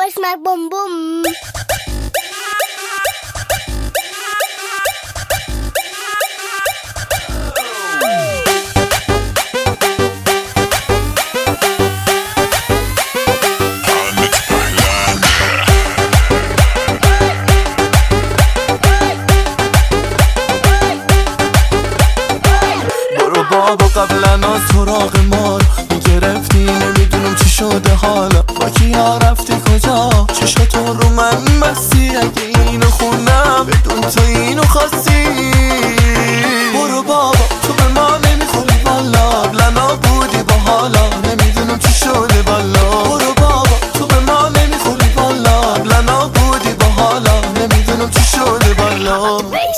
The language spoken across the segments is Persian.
Bomba smack boom boom. بابا قبلا از سراغ ما رو میگرفتی، نمیدونم چی شده حالا، با کیا رفتی کجا، چشاتون رو من بستی، اگه اینو خوندم بدون تو اینو خواستی. برو بابا تو به ما نمیخوری والا، قبلا بودی با حالا، نمیدونم چی شده بالا. برو بابا تو به ما نمیخوری والا، قبلا بودی با حالا، نمیدونم چی شده بالا.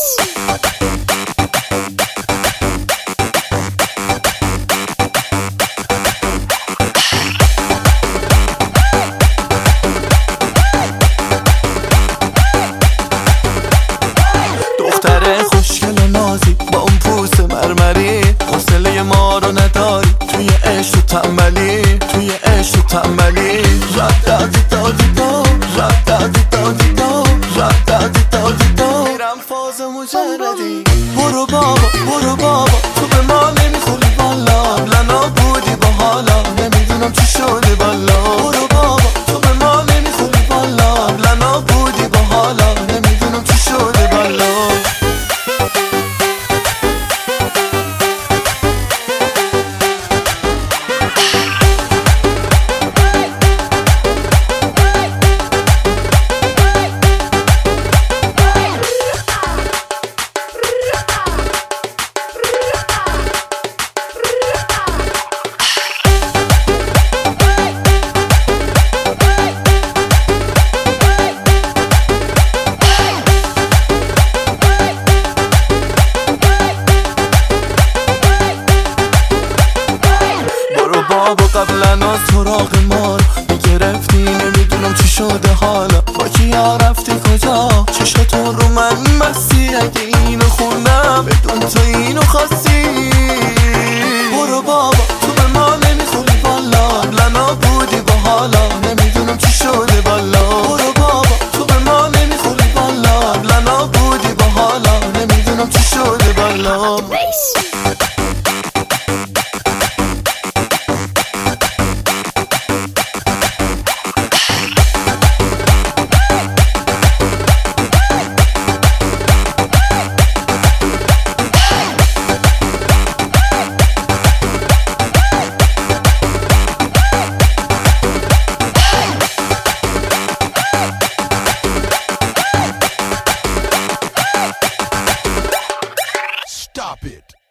خوشگل و نازی با اون پوست مرمری، حوصله ما رو نداری توی عشق و تنبلی، توی عشق و تنبلی. رد دادی دادی دا، رد دادی دادی دا، رد دادی دادی دا، میرم فاز مجردی. برو بابا برو بابا تو به ما نمیخوری والا، قبلا بودی با حالا، نمیدونم چی شده بالا. برو بابا تو به ما نمیخوری والا، قبلا بودی با حالا، نمیدونم چی شده بالا. بابا قبلا از سراغ ما رو میگرفتی، نمیدونم چی شده حالا، با کیا رفتی کجا، چشاتون رو من بستی، اگه اینو خوندم بدون تو اینو خواستی. برو بابا تو به ما نمیخوری والا، قبلا بودی با حالا، نمیدونم چی شده بالا. برو بابا تو به ما نمیخوری والا، قبلا بودی با حالا، نمیدونم چی شده بالا. Stop it.